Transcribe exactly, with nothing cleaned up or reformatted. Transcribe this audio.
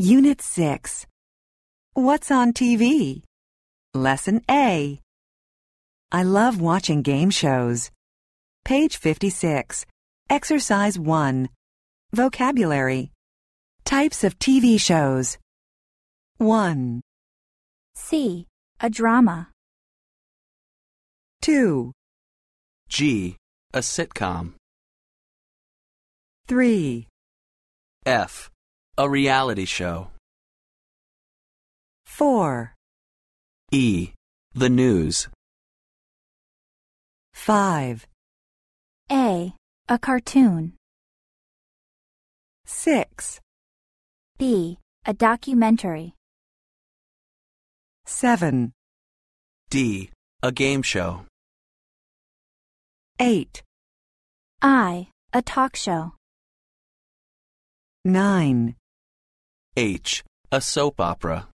Unit six. What's on T V? Lesson A. I love watching game shows. Page fifty-six. Exercise one. Vocabulary. Types of T V shows. one. C. A drama. two. G. A sitcom. three. F. A reality show. four. E. The news. five. A. A cartoon. six. B. A documentary. seven. D. A game show. eight. I. A talk show. nine. H. A soap opera.